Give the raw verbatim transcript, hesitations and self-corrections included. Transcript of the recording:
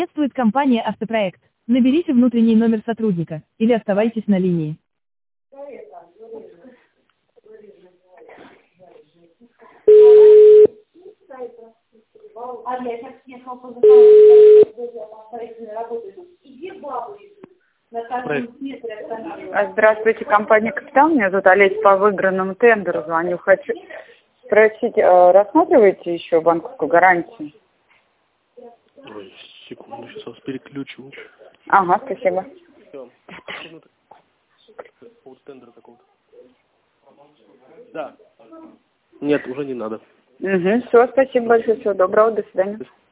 Приветствует компания «Автопроект». Наберите внутренний номер сотрудника или оставайтесь на линии. Здравствуйте, компания «Капитал». Меня зовут Олеся, по выигранному тендеру звоню. Хочу спросить, рассматриваете еще банковскую гарантию? Ой, секунду, сейчас вас переключу. Ага, спасибо. Тендера такого-то. Да. Нет, уже не надо. Угу, все, спасибо большое, всего доброго, до свидания.